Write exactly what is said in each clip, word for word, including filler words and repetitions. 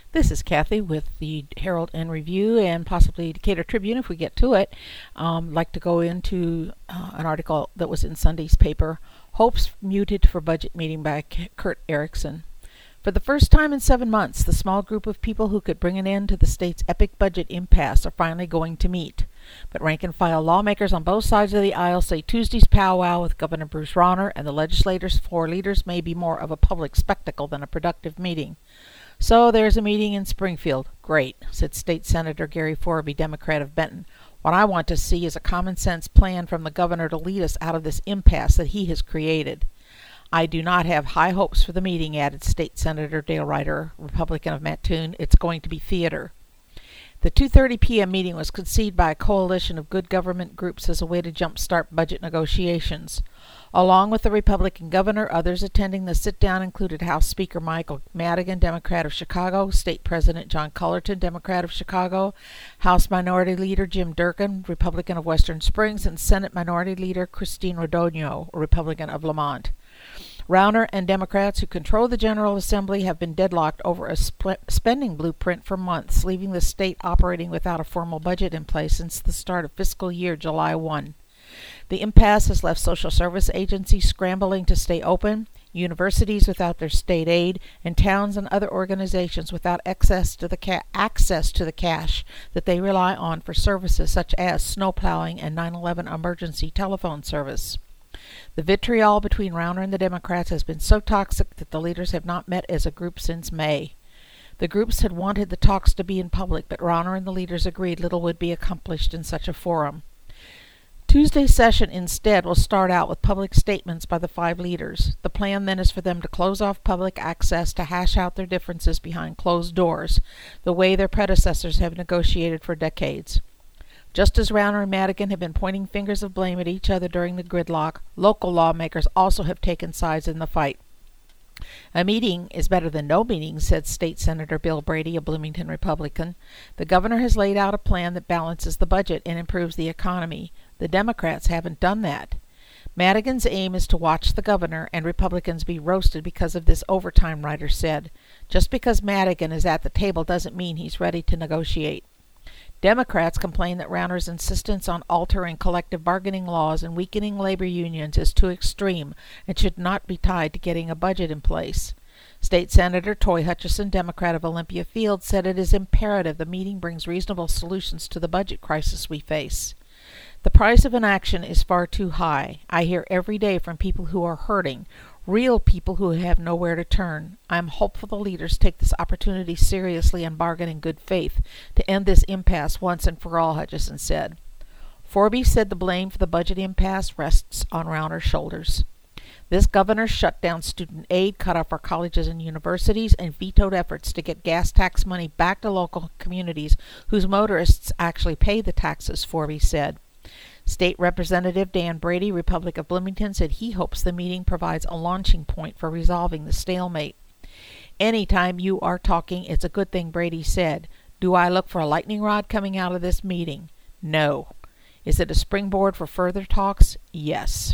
This is Kathy with the Herald and Review and possibly Decatur Tribune if we get to it. Um, like to go into uh, an article that was in Sunday's paper, Hopes Muted for Budget Meeting by K- Kurt Erickson. For the first time in seven months, the small group of people who could bring an end to the state's epic budget impasse are finally going to meet. But rank-and-file lawmakers on both sides of the aisle say Tuesday's powwow with Governor Bruce Rauner and the legislature's four leaders may be more of a public spectacle than a productive meeting. So there's a meeting in Springfield. Great, said State Senator Gary Forby, Democrat of Benton. What I want to see is a common-sense plan from the governor to lead us out of this impasse that he has created. I do not have high hopes for the meeting, added State Senator Dale Ryder, Republican of Mattoon. It's going to be theater. The two thirty p.m. meeting was conceived by a coalition of good government groups as a way to jumpstart budget negotiations. Along with the Republican governor, others attending the sit-down included House Speaker Michael Madigan, Democrat of Chicago, State President John Cullerton, Democrat of Chicago, House Minority Leader Jim Durkin, Republican of Western Springs, and Senate Minority Leader Christine Rodogno, Republican of Lamont. Rauner and Democrats who control the General Assembly have been deadlocked over a sp- spending blueprint for months, leaving the state operating without a formal budget in place since the start of fiscal year July first. The impasse has left social service agencies scrambling to stay open, universities without their state aid, and towns and other organizations without access to the ca- access to the cash that they rely on for services such as snowplowing and nine eleven emergency telephone service. The vitriol between Rauner and the Democrats has been so toxic that the leaders have not met as a group since May. The groups had wanted the talks to be in public, but Rauner and the leaders agreed little would be accomplished in such a forum. Tuesday's session instead will start out with public statements by the five leaders. The plan then is for them to close off public access to hash out their differences behind closed doors, the way their predecessors have negotiated for decades. Just as Rauner and Madigan have been pointing fingers of blame at each other during the gridlock, local lawmakers also have taken sides in the fight. A meeting is better than no meeting, said State Senator Bill Brady, a Bloomington Republican. The governor has laid out a plan that balances the budget and improves the economy. The Democrats haven't done that. Madigan's aim is to watch the governor and Republicans be roasted because of this overtime, Ryder said. Just because Madigan is at the table doesn't mean he's ready to negotiate. Democrats complain that Rauner's insistence on altering collective bargaining laws and weakening labor unions is too extreme and should not be tied to getting a budget in place. State Senator Toy Hutchison, Democrat of Olympia Fields, said it is imperative the meeting brings reasonable solutions to the budget crisis we face. The price of inaction is far too high. I hear every day from people who are hurting, real people who have nowhere to turn. I am hopeful the leaders take this opportunity seriously and bargain in good faith to end this impasse once and for all, Hutchison said. Forby said the blame for the budget impasse rests on Rauner's shoulders. This governor shut down student aid, cut off our colleges and universities, and vetoed efforts to get gas tax money back to local communities whose motorists actually pay the taxes, Forby said. State Representative Dan Brady, Republic of Bloomington, said he hopes the meeting provides a launching point for resolving the stalemate. Anytime you are talking, it's a good thing, Brady said. Do I look for a lightning rod coming out of this meeting? No. Is it a springboard for further talks? Yes.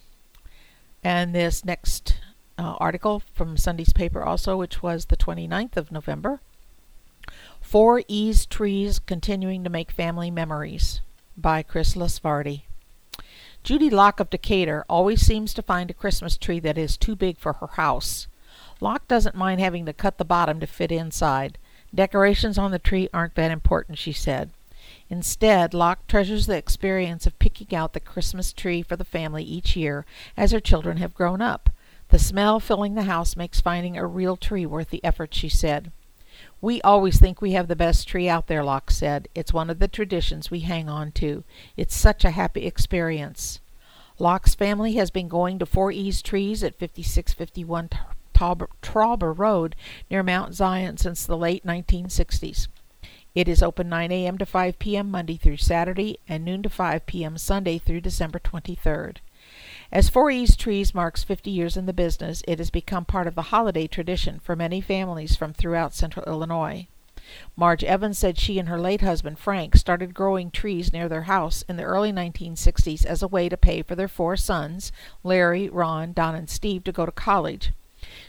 And this next uh, article from Sunday's paper also, which was the twenty-ninth of November. Four E's Trees Continuing to Make Family Memories, by Chris Lasvardi. Judy Locke of Decatur always seems to find a Christmas tree that is too big for her house. Locke doesn't mind having to cut the bottom to fit inside. Decorations on the tree aren't that important, she said. Instead, Locke treasures the experience of picking out the Christmas tree for the family each year as her children have grown up. The smell filling the house makes finding a real tree worth the effort, she said. We always think we have the best tree out there, Locke said. It's one of the traditions we hang on to. It's such a happy experience. Locke's family has been going to Four E's Trees at fifty-six fifty-one Trauber Road near Mount Zion since the late nineteen sixties. It is open nine a.m. to five p.m. Monday through Saturday and noon to five p.m. Sunday through December twenty-third. As Four E's Trees marks fifty years in the business, it has become part of the holiday tradition for many families from throughout central Illinois. Marge Evans said she and her late husband Frank started growing trees near their house in the early nineteen sixties as a way to pay for their four sons, Larry, Ron, Don, and Steve, to go to college.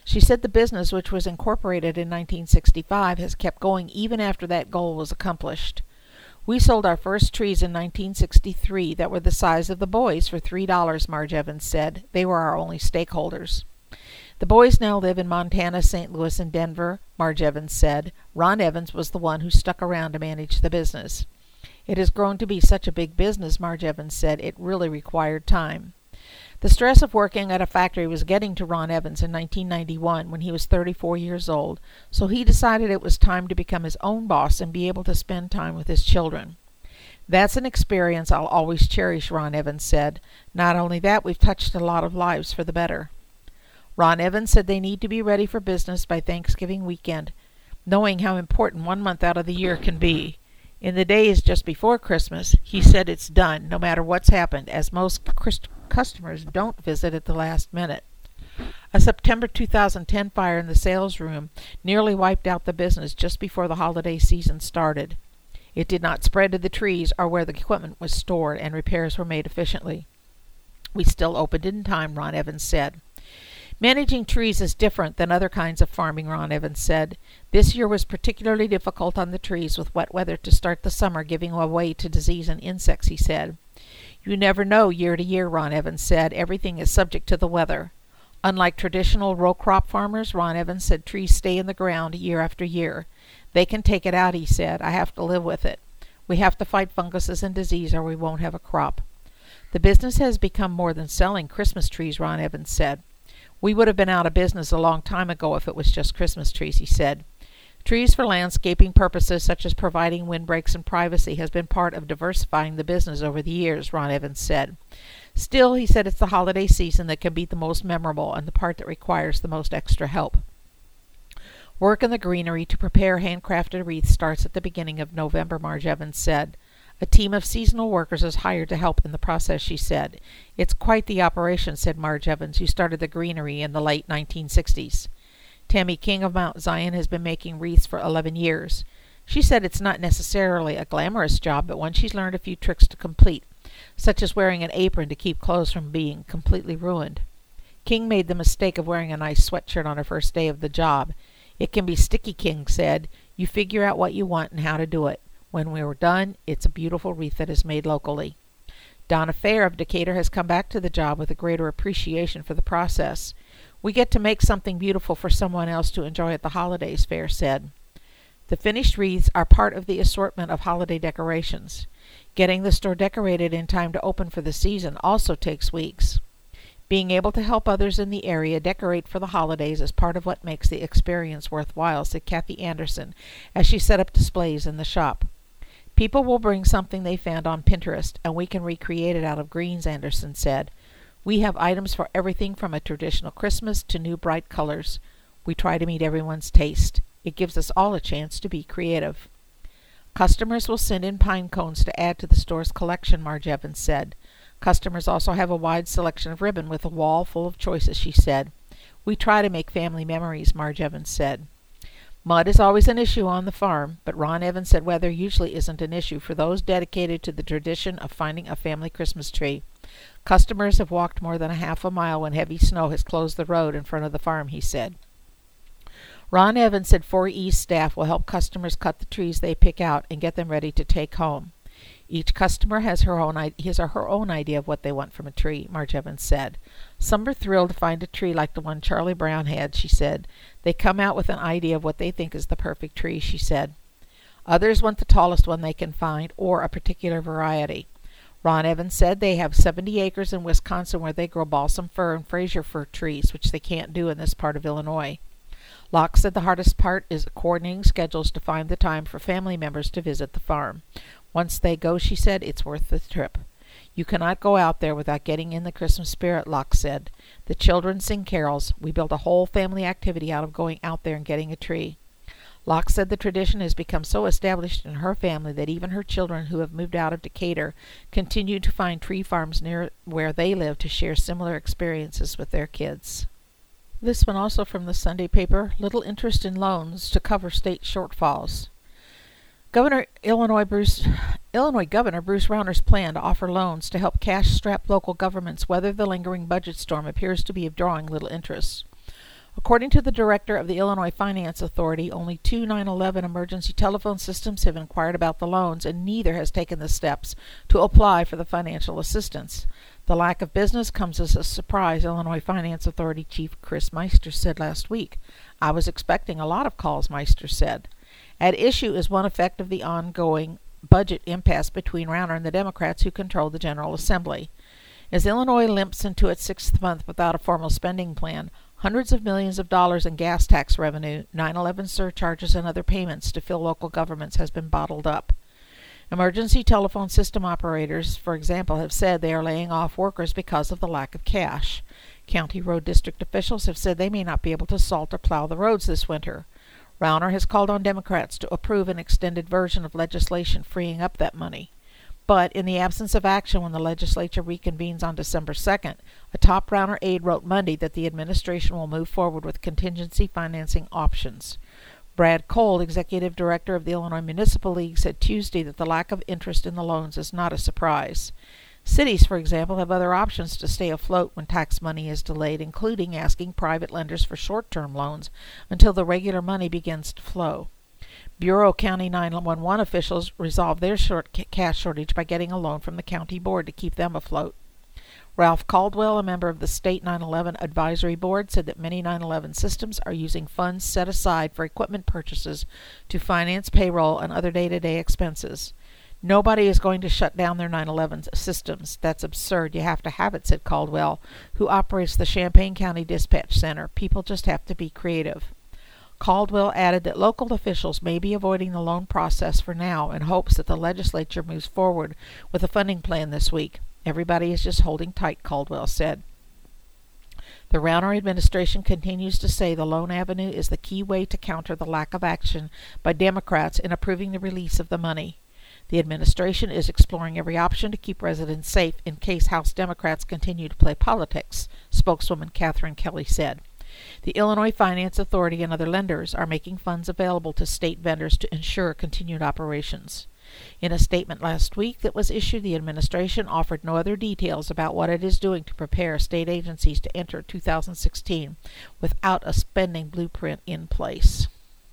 She said the business, which was incorporated in nineteen sixty-five, has kept going even after that goal was accomplished. We sold our first trees in nineteen sixty-three that were the size of the boys for three dollars, Marge Evans said. They were our only stakeholders. The boys now live in Montana, Saint Louis, and Denver, Marge Evans said. Ron Evans was the one who stuck around to manage the business. It has grown to be such a big business, Marge Evans said. It really required time. The stress of working at a factory was getting to Ron Evans in nineteen ninety-one when he was thirty-four years old, so he decided it was time to become his own boss and be able to spend time with his children. That's an experience I'll always cherish, Ron Evans said. Not only that, we've touched a lot of lives for the better. Ron Evans said they need to be ready for business by Thanksgiving weekend, knowing how important one month out of the year can be. In the days just before Christmas, he said it's done, no matter what's happened, as most Christ- customers don't visit at the last minute. A September two thousand ten fire in the sales room nearly wiped out the business just before the holiday season started. It did not spread to the trees or where the equipment was stored, and repairs were made efficiently. We still opened in time, Ron Evans said. Managing trees is different than other kinds of farming, Ron Evans said. This year was particularly difficult on the trees with wet weather to start the summer giving way to disease and insects, he said. You never know year to year, Ron Evans said. Everything is subject to the weather. Unlike traditional row crop farmers, Ron Evans said trees stay in the ground year after year. They can take it out, he said. I have to live with it. We have to fight funguses and disease or we won't have a crop. The business has become more than selling Christmas trees, Ron Evans said. We would have been out of business a long time ago if it was just Christmas trees, he said. Trees for landscaping purposes, such as providing windbreaks and privacy, has been part of diversifying the business over the years, Ron Evans said. Still, he said it's the holiday season that can be the most memorable and the part that requires the most extra help. Work in the greenery to prepare handcrafted wreaths starts at the beginning of November, Marge Evans said. A team of seasonal workers is hired to help in the process, she said. It's quite the operation, said Marge Evans, who started the greenery in the late nineteen sixties. Tammy King of Mount Zion has been making wreaths for eleven years. She said it's not necessarily a glamorous job, but one she's learned a few tricks to complete, such as wearing an apron to keep clothes from being completely ruined. King made the mistake of wearing a nice sweatshirt on her first day of the job. It can be sticky, King said. You figure out what you want and how to do it. When we were done, it's a beautiful wreath that is made locally. Donna Fair of Decatur has come back to the job with a greater appreciation for the process. We get to make something beautiful for someone else to enjoy at the holidays, Fair said. The finished wreaths are part of the assortment of holiday decorations. Getting the store decorated in time to open for the season also takes weeks. Being able to help others in the area decorate for the holidays is part of what makes the experience worthwhile, said Kathy Anderson as she set up displays in the shop. People will bring something they found on Pinterest, and we can recreate it out of greens, Anderson said. We have items for everything from a traditional Christmas to new bright colors. We try to meet everyone's taste. It gives us all a chance to be creative. Customers will send in pine cones to add to the store's collection, Marge Evans said. Customers also have a wide selection of ribbon with a wall full of choices, she said. We try to make family memories, Marge Evans said. Mud is always an issue on the farm, but Ron Evans said weather usually isn't an issue for those dedicated to the tradition of finding a family Christmas tree. Customers have walked more than a half a mile when heavy snow has closed the road in front of the farm, he said. Ron Evans said four E's staff will help customers cut the trees they pick out and get them ready to take home. Each customer has her own his or her own idea of what they want from a tree, Marge Evans said. Some are thrilled to find a tree like the one Charlie Brown had, she said. They come out with an idea of what they think is the perfect tree, she said. Others want the tallest one they can find or a particular variety. Ron Evans said they have seventy acres in Wisconsin where they grow balsam fir and Fraser fir trees, which they can't do in this part of Illinois. Locke said the hardest part is coordinating schedules to find the time for family members to visit the farm. Once they go, she said, it's worth the trip. You cannot go out there without getting in the Christmas spirit, Locke said. The children sing carols. We build a whole family activity out of going out there and getting a tree. Locke said the tradition has become so established in her family that even her children who have moved out of Decatur continue to find tree farms near where they live to share similar experiences with their kids. This one also from the Sunday paper, little interest in loans to cover state shortfalls. Governor Illinois Bruce Illinois Governor Bruce Rauner's plan to offer loans to help cash-strapped local governments weather the lingering budget storm appears to be drawing little interest. According to the director of the Illinois Finance Authority, only two nine eleven emergency telephone systems have inquired about the loans, and neither has taken the steps to apply for the financial assistance. The lack of business comes as a surprise, Illinois Finance Authority Chief Chris Meister said last week. I was expecting a lot of calls, Meister said. At issue is one effect of the ongoing budget impasse between Rauner and the Democrats who control the General Assembly. As Illinois limps into its sixth month without a formal spending plan, hundreds of millions of dollars in gas tax revenue, nine eleven surcharges, and other payments to fill local governments has been bottled up. Emergency telephone system operators, for example, have said they are laying off workers because of the lack of cash. County road district officials have said they may not be able to salt or plow the roads this winter. Rauner has called on Democrats to approve an extended version of legislation freeing up that money. But in the absence of action when the legislature reconvenes on December second, a top Rauner aide wrote Monday that the administration will move forward with contingency financing options. Brad Cole, executive director of the Illinois Municipal League, said Tuesday that the lack of interest in the loans is not a surprise. Cities, for example, have other options to stay afloat when tax money is delayed, including asking private lenders for short-term loans until the regular money begins to flow. Bureau County nine one one officials resolved their short cash shortage by getting a loan from the county board to keep them afloat. Ralph Caldwell, a member of the state nine eleven advisory board, said that many nine eleven systems are using funds set aside for equipment purchases to finance payroll and other day-to-day expenses. Nobody is going to shut down their nine eleven systems. That's absurd. You have to have it, said Caldwell, who operates the Champaign County Dispatch Center. People just have to be creative. Caldwell added that local officials may be avoiding the loan process for now in hopes that the legislature moves forward with a funding plan this week. Everybody is just holding tight, Caldwell said. The Rauner administration continues to say the loan avenue is the key way to counter the lack of action by Democrats in approving the release of the money. The administration is exploring every option to keep residents safe in case House Democrats continue to play politics, spokeswoman Catherine Kelly said. The Illinois Finance Authority and other lenders are making funds available to state vendors to ensure continued operations. In a statement last week that was issued, the administration offered no other details about what it is doing to prepare state agencies to enter two thousand sixteen without a spending blueprint in place.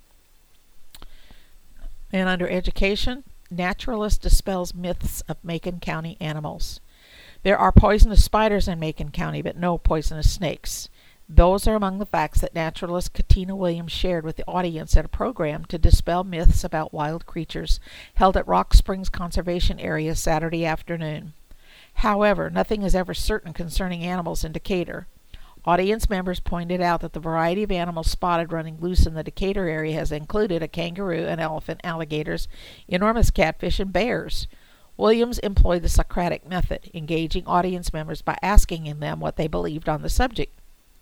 And under education, naturalist dispels myths of Macon County animals. There are poisonous spiders in Macon County, but no poisonous snakes. Those are among the facts that naturalist Katina Williams shared with the audience at a program to dispel myths about wild creatures held at Rock Springs Conservation Area Saturday afternoon. However, nothing is ever certain concerning animals in Decatur. Audience members pointed out that the variety of animals spotted running loose in the Decatur area has included a kangaroo, an elephant, alligators, enormous catfish, and bears. Williams employed the Socratic method, engaging audience members by asking them what they believed on the subject.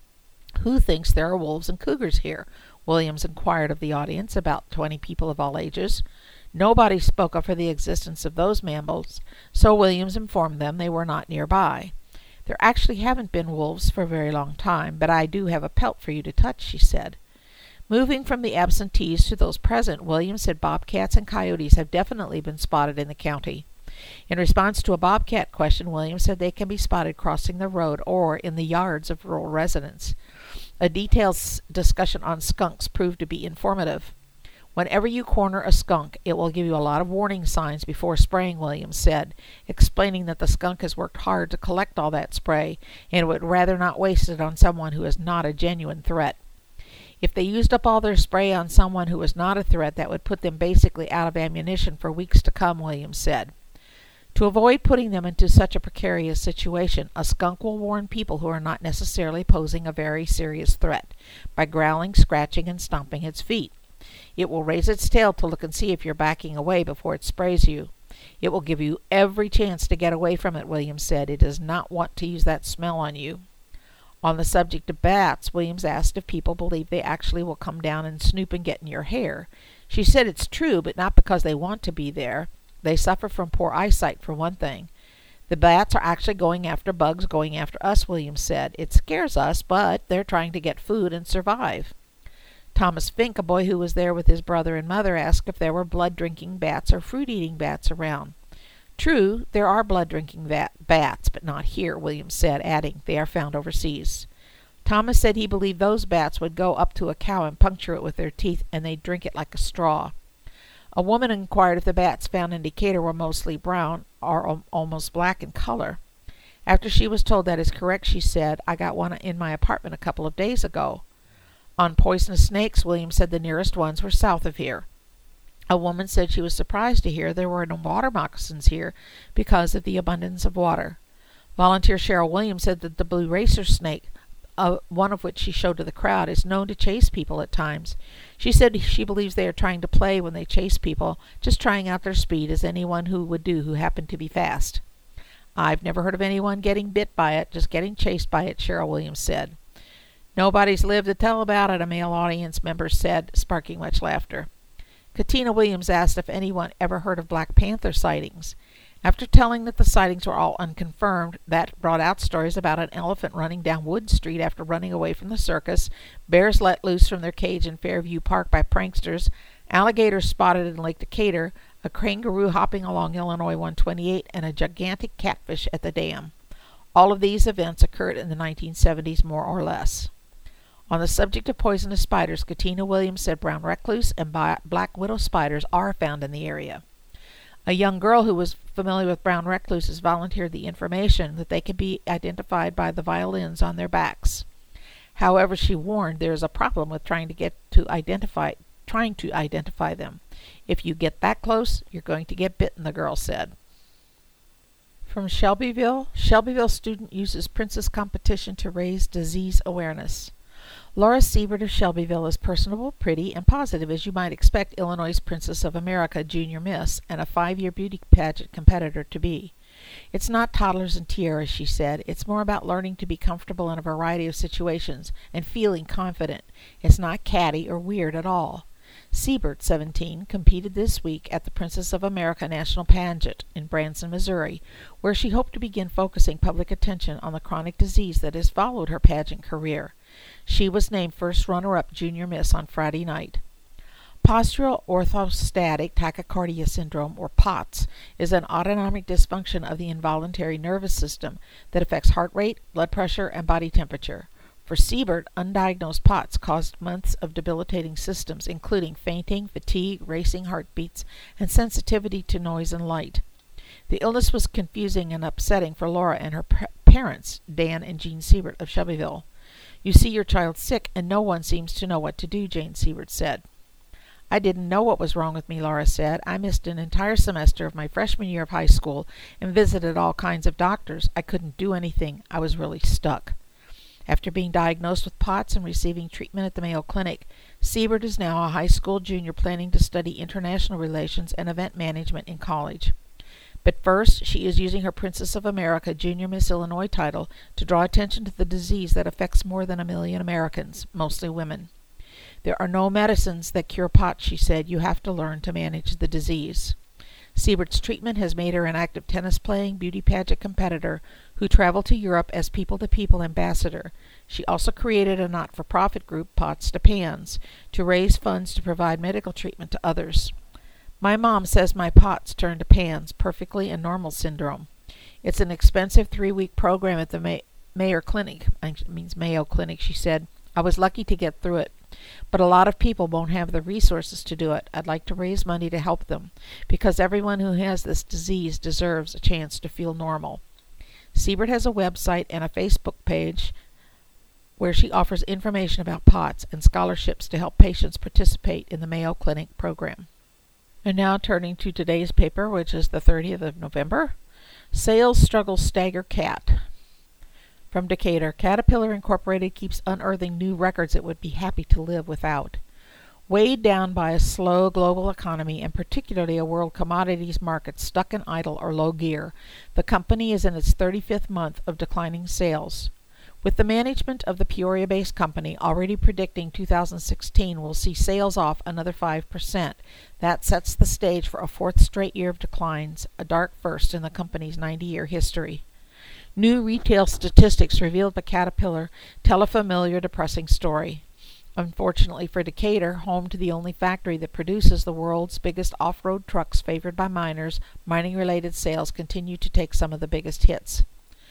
Who thinks there are wolves and cougars here? Williams inquired of the audience, about twenty people of all ages. Nobody spoke up for the existence of those mammals, so Williams informed them they were not nearby. There actually haven't been wolves for a very long time, but I do have a pelt for you to touch, she said. Moving from the absentees to those present, Williams said bobcats and coyotes have definitely been spotted in the county. In response to a bobcat question, Williams said they can be spotted crossing the road or in the yards of rural residents. A detailed s- discussion on skunks proved to be informative. Whenever you corner a skunk, it will give you a lot of warning signs before spraying, Williams said, explaining that the skunk has worked hard to collect all that spray and would rather not waste it on someone who is not a genuine threat. If they used up all their spray on someone who was not a threat, that would put them basically out of ammunition for weeks to come, Williams said. To avoid putting them into such a precarious situation, a skunk will warn people who are not necessarily posing a very serious threat by growling, scratching, and stomping its feet. It will raise its tail to look and see if you're backing away before it sprays you. It will give you every chance to get away from it, Williams said. It does not want to use that smell on you. On the subject of bats, Williams asked if people believe they actually will come down and snoop and get in your hair. She said it's true, but not because they want to be there. They suffer from poor eyesight, for one thing. The bats are actually going after bugs going after us, Williams said. It scares us, but they're trying to get food and survive. Thomas Fink, a boy who was there with his brother and mother, asked if there were blood-drinking bats or fruit-eating bats around. True, there are blood-drinking bat- bats, but not here, Williams said, adding, they are found overseas. Thomas said he believed those bats would go up to a cow and puncture it with their teeth, and they'd drink it like a straw. A woman inquired if the bats found in Decatur were mostly brown or al- almost black in color. After she was told that is correct, she said, "I got one in my apartment a couple of days ago." On poisonous snakes, Williams said the nearest ones were south of here. A woman said she was surprised to hear there were no water moccasins here because of the abundance of water. Volunteer Cheryl Williams said that the blue racer snake, uh, one of which she showed to the crowd, is known to chase people at times. She said she believes they are trying to play when they chase people, just trying out their speed as anyone who would do who happened to be fast. "I've never heard of anyone getting bit by it, just getting chased by it," Cheryl Williams said. "Nobody's lived to tell about it," a male audience member said, sparking much laughter. Katina Williams asked if anyone ever heard of Black Panther sightings. After telling that the sightings were all unconfirmed, that brought out stories about an elephant running down Wood Street after running away from the circus, bears let loose from their cage in Fairview Park by pranksters, alligators spotted in Lake Decatur, a kangaroo hopping along Illinois one twenty-eight, and a gigantic catfish at the dam. All of these events occurred in the nineteen seventies, more or less. On the subject of poisonous spiders, Katina Williams said brown recluse and black widow spiders are found in the area. A young girl who was familiar with brown recluses volunteered the information that they can be identified by the violins on their backs. However, she warned there is a problem with trying to get to identify trying to identify them. "If you get that close, you're going to get bitten," the girl said. From Shelbyville, Shelbyville student uses Princess competition to raise disease awareness. Laura Siebert of Shelbyville is personable, pretty, and positive, as you might expect Illinois' Princess of America Junior Miss and a five-year beauty pageant competitor to be. "It's not toddlers and tiaras," she said. "It's more about learning to be comfortable in a variety of situations and feeling confident. It's not catty or weird at all." Siebert, seventeen, competed this week at the Princess of America National Pageant in Branson, Missouri, where she hoped to begin focusing public attention on the chronic disease that has followed her pageant career. She was named first runner-up Junior Miss on Friday night. Postural orthostatic tachycardia syndrome, or POTS, is an autonomic dysfunction of the involuntary nervous system that affects heart rate, blood pressure, and body temperature. For Siebert, undiagnosed POTS caused months of debilitating symptoms, including fainting, fatigue, racing heartbeats, and sensitivity to noise and light. The illness was confusing and upsetting for Laura and her parents, Dan and Jean Siebert of Shelbyville. "You see your child sick, and no one seems to know what to do," Jane Siebert said. "I didn't know what was wrong with me," Laura said. "I missed an entire semester of my freshman year of high school and visited all kinds of doctors. I couldn't do anything. I was really stuck." After being diagnosed with POTS and receiving treatment at the Mayo Clinic, Siebert is now a high school junior planning to study international relations and event management in college. But first, she is using her Princess of America Junior Miss Illinois title to draw attention to the disease that affects more than a million Americans, mostly women. "There are no medicines that cure POTS," she said. "You have to learn to manage the disease." Siebert's treatment has made her an active tennis-playing beauty pageant competitor who traveled to Europe as people-to-people ambassador. She also created a not-for-profit group, POTS to PANS, to raise funds to provide medical treatment to others. "My mom says my POTS turned to PANS, perfectly and normal syndrome. It's an expensive three-week program at the May- Mayo Clinic, I means Mayo Clinic," she said. "I was lucky to get through it. But a lot of people won't have the resources to do it. I'd like to raise money to help them, because everyone who has this disease deserves a chance to feel normal." Siebert has a website and a Facebook page where she offers information about POTS and scholarships to help patients participate in the Mayo Clinic program. And now turning to today's paper, which is the thirtieth of November. Sales struggles stagger cat. From Decatur, Caterpillar Incorporated keeps unearthing new records it would be happy to live without. Weighed down by a slow global economy and particularly a world commodities market stuck in idle or low gear, the company is in its thirty-fifth month of declining sales. With the management of the Peoria-based company already predicting two thousand sixteen will see sales off another five percent, that sets the stage for a fourth straight year of declines, a dark first in the company's ninety-year history. New retail statistics revealed by Caterpillar tell a familiar depressing story. Unfortunately for Decatur, home to the only factory that produces the world's biggest off-road trucks favored by miners, mining-related sales continue to take some of the biggest hits.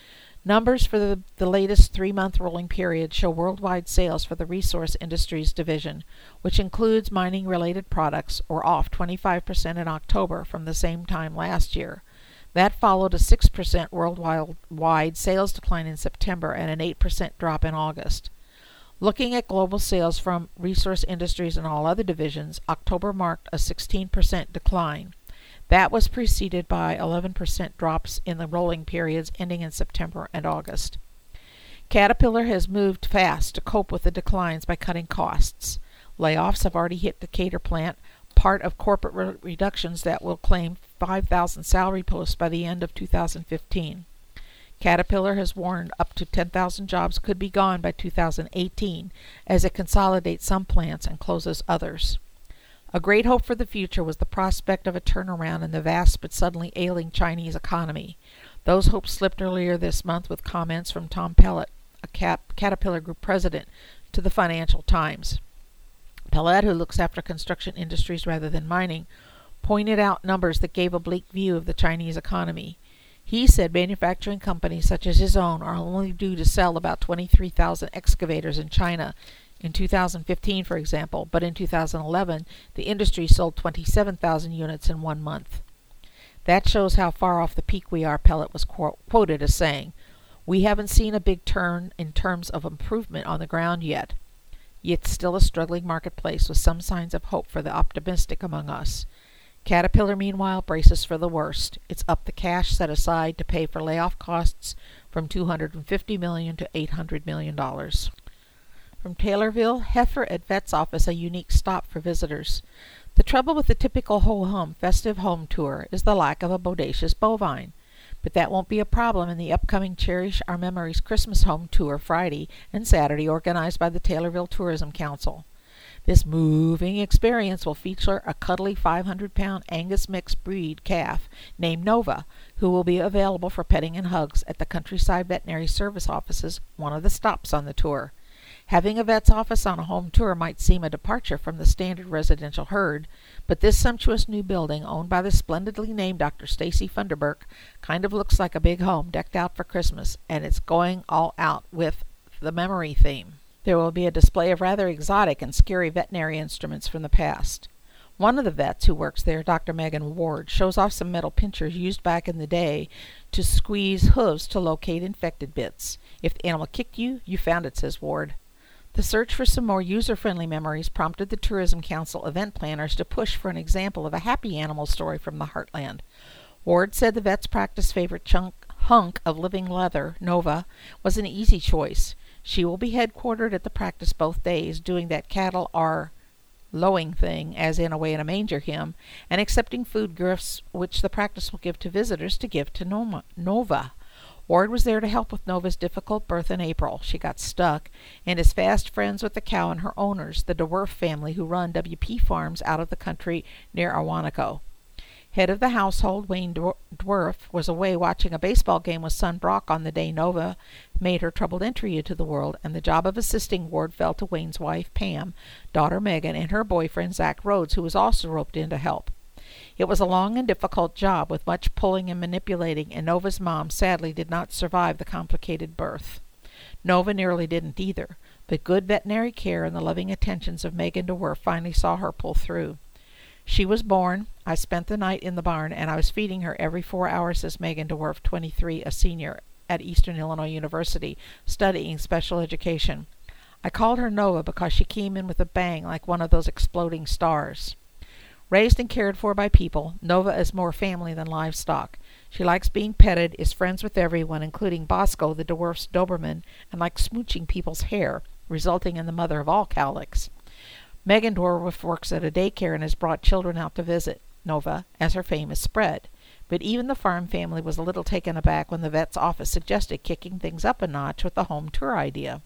Numbers for the, the latest three-month rolling period show worldwide sales for the Resource Industries division, which includes mining-related products, were off twenty-five percent in October from the same time last year. That followed a six percent worldwide sales decline in September and an eight percent drop in August. Looking at global sales from Resource Industries and all other divisions, October marked a sixteen percent decline. That was preceded by eleven percent drops in the rolling periods ending in September and August. Caterpillar has moved fast to cope with the declines by cutting costs. Layoffs have already hit the Decatur plant, part of corporate re- reductions that will claim five thousand salary posts by the end of two thousand fifteen. Caterpillar has warned up to ten thousand jobs could be gone by two thousand eighteen as it consolidates some plants and closes others. A great hope for the future was the prospect of a turnaround in the vast but suddenly ailing Chinese economy. Those hopes slipped earlier this month with comments from Tom Pellet, a Cap- Caterpillar Group president, to the Financial Times. Pellet, who looks after construction industries rather than mining, pointed out numbers that gave a bleak view of the Chinese economy. He said manufacturing companies such as his own are only due to sell about twenty-three thousand excavators in China in two thousand fifteen, for example, but in two thousand eleven, the industry sold twenty-seven thousand units in one month. That shows how far off the peak we are, Pellet was qu- quoted as saying. We haven't seen a big turn in terms of improvement on the ground yet. Yet still a struggling marketplace with some signs of hope for the optimistic among us. Caterpillar, meanwhile, braces for the worst. It's up the cash set aside to pay for layoff costs from two hundred fifty million dollars to eight hundred million dollars. From Taylorville, heifer at vet's office, a unique stop for visitors. The trouble with the typical ho-hum festive home tour is the lack of a bodacious bovine. But that won't be a problem in the upcoming Cherish Our Memories Christmas Home Tour Friday and Saturday organized by the Taylorville Tourism Council. This moving experience will feature a cuddly five hundred pound Angus mixed breed calf named Nova, who will be available for petting and hugs at the Countryside Veterinary Service offices, one of the stops on the tour. Having a vet's office on a home tour might seem a departure from the standard residential herd, but this sumptuous new building, owned by the splendidly named Doctor Stacy Funderburk, kind of looks like a big home decked out for Christmas, and it's going all out with the memory theme. There will be a display of rather exotic and scary veterinary instruments from the past. One of the vets who works there, Doctor Megan Ward, shows off some metal pinchers used back in the day to squeeze hooves to locate infected bits. If the animal kicked you, you found it, says Ward. The search for some more user-friendly memories prompted the Tourism Council event planners to push for an example of a happy animal story from the heartland. Ward said the vet's practice favorite chunk, hunk of living leather, Nova, was an easy choice. She will be headquartered at the practice both days, doing that cattle are lowing thing, as in Away in a Manger hymn, and accepting food gifts which the practice will give to visitors to give to Noma, Nova. Ward was there to help with Nova's difficult birth in April. She got stuck, and is fast friends with the cow and her owners, the DeWerf family, who run W P Farms out of the country near Arwanaco. Head of the household, Wayne Dwerf, was away watching a baseball game with son Brock on the day Nova made her troubled entry into the world, and the job of assisting Ward fell to Wayne's wife, Pam, daughter Megan, and her boyfriend, Zach Rhodes, who was also roped in to help. It was a long and difficult job with much pulling and manipulating, and Nova's mom sadly did not survive the complicated birth. Nova nearly didn't either, but good veterinary care and the loving attentions of Megan DeWerf finally saw her pull through. She was born. I spent the night in the barn, and I was feeding her every four hours, says Megan DeWerf, twenty-three, a senior at Eastern Illinois University, studying special education. I called her Nova because she came in with a bang like one of those exploding stars. Raised and cared for by people, Nova is more family than livestock. She likes being petted, is friends with everyone, including Bosco, the DeWerf's Doberman, and likes smooching people's hair, resulting in the mother of all cowlicks. Megan DeWerf works at a daycare and has brought children out to visit Nova as her fame is spread. But even the farm family was a little taken aback when the vet's office suggested kicking things up a notch with the home tour idea.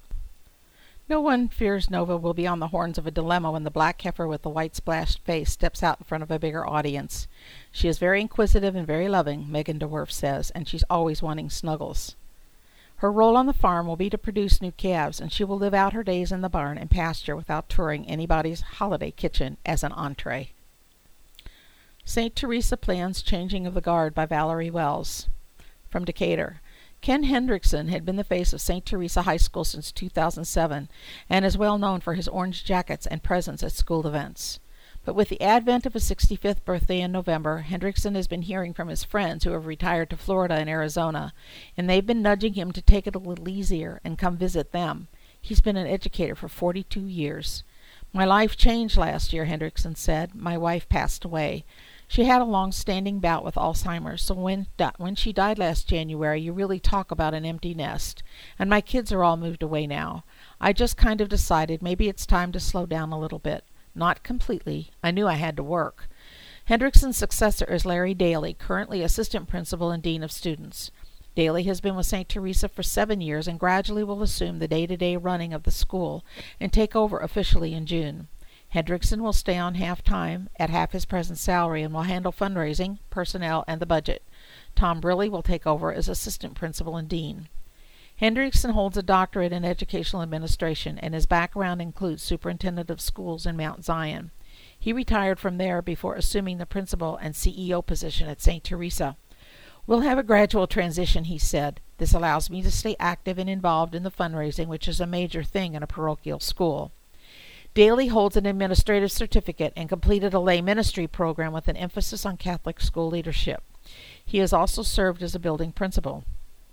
No one fears Nova will be on the horns of a dilemma when the black heifer with the white splashed face steps out in front of a bigger audience. She is very inquisitive and very loving, Megan DeWerf says, and she's always wanting snuggles. Her role on the farm will be to produce new calves, and she will live out her days in the barn and pasture without touring anybody's holiday kitchen as an entree. Saint Teresa plans changing of the guard by Valerie Wells. From Decatur. Ken Hendrickson had been the face of Saint Teresa High School since two thousand seven and is well known for his orange jackets and presence at school events. But with the advent of his sixty-fifth birthday in November, Hendrickson has been hearing from his friends who have retired to Florida and Arizona, and they've been nudging him to take it a little easier and come visit them. He's been an educator for forty-two years. "My life changed last year," Hendrickson said. "My wife passed away. She had a long-standing bout with Alzheimer's, so when, di- when she died last January, you really talk about an empty nest. And my kids are all moved away now. I just kind of decided maybe it's time to slow down a little bit. Not completely. I knew I had to work." Hendrickson's successor is Larry Daly, currently assistant principal and dean of students. Daly has been with Saint Teresa for seven years and gradually will assume the day-to-day running of the school and take over officially in June. Hendrickson will stay on half-time at half his present salary and will handle fundraising, personnel, and the budget. Tom Briley will take over as assistant principal and dean. Hendrickson holds a doctorate in educational administration, and his background includes superintendent of schools in Mount Zion. He retired from there before assuming the principal and C E O position at Saint Teresa. "We'll have a gradual transition," he said. "This allows me to stay active and involved in the fundraising, which is a major thing in a parochial school." Daly holds an administrative certificate and completed a lay ministry program with an emphasis on Catholic school leadership. He has also served as a building principal.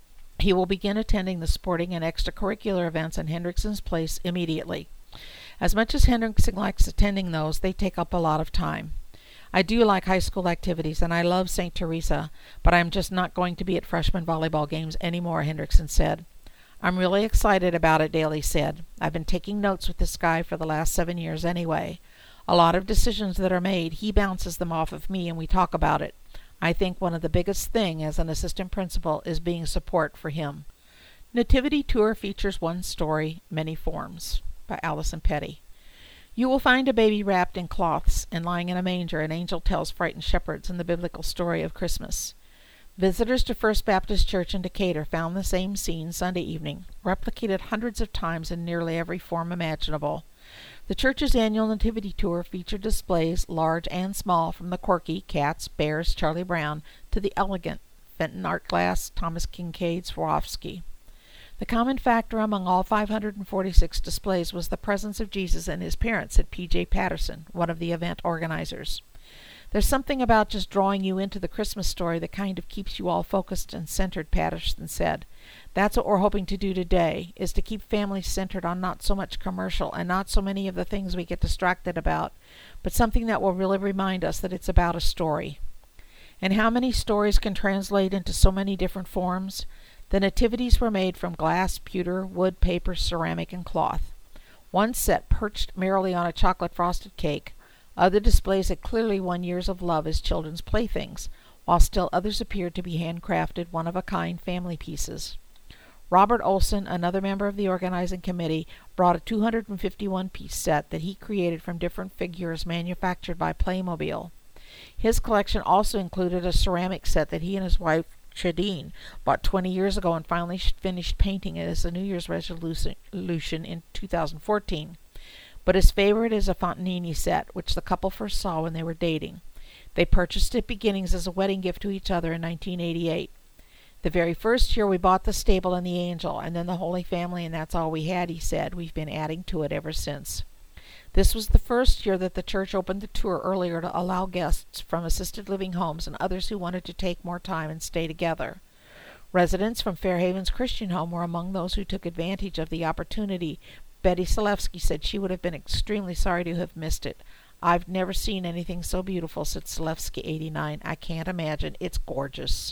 He will begin attending the sporting and extracurricular events in Hendrickson's place immediately. As much as Hendrickson likes attending those, they take up a lot of time. "I do like high school activities, and I love Saint Teresa, but I'm just not going to be at freshman volleyball games anymore," Hendrickson said. "I'm really excited about it," Daly said. "I've been taking notes with this guy for the last seven years anyway. A lot of decisions that are made, he bounces them off of me and we talk about it. I think one of the biggest thing as an assistant principal is being support for him." Nativity Tour features one story, many forms, by Allison Petty. "You will find a baby wrapped in cloths and lying in a manger. An angel tells frightened shepherds in the biblical story of Christmas." Visitors to First Baptist Church in Decatur found the same scene Sunday evening, replicated hundreds of times in nearly every form imaginable. The church's annual Nativity Tour featured displays, large and small, from the quirky Cats, Bears, Charlie Brown, to the elegant Fenton Art Glass, Thomas Kincaid, Swarovski. The common factor among all five hundred forty-six displays was the presence of Jesus and his parents, said P J Patterson, one of the event organizers. "There's something about just drawing you into the Christmas story that kind of keeps you all focused and centered," Patterson said. "That's what we're hoping to do today, is to keep families centered on not so much commercial and not so many of the things we get distracted about, but something that will really remind us that it's about a story." And how many stories can translate into so many different forms? The nativities were made from glass, pewter, wood, paper, ceramic, and cloth. One set perched merrily on a chocolate-frosted cake. Other displays had clearly won years of love as children's playthings, while still others appeared to be handcrafted, one-of-a-kind family pieces. Robert Olson, another member of the organizing committee, brought a two hundred fifty-one piece set that he created from different figures manufactured by Playmobil. His collection also included a ceramic set that he and his wife, Chadine, bought twenty years ago and finally finished painting it as a New Year's resolution in two thousand fourteen. But his favorite is a Fontanini set, which the couple first saw when they were dating. They purchased it beginnings as a wedding gift to each other in nineteen eighty-eight. "The very first year we bought the stable and the angel, and then the Holy Family, and that's all we had," he said. "We've been adding to it ever since." This was the first year that the church opened the tour earlier to allow guests from assisted living homes and others who wanted to take more time and stay together. Residents from Fairhaven's Christian Home were among those who took advantage of the opportunity. Betty Selewski said she would have been extremely sorry to have missed it. "I've never seen anything so beautiful," said Selewski, eighty-nine. "I can't imagine. It's gorgeous."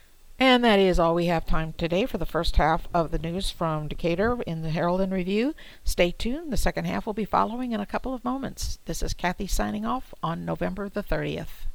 And that is all we have time today for the first half of the news from Decatur in the Herald and Review. Stay tuned. The second half will be following in a couple of moments. This is Kathy signing off on November the thirtieth.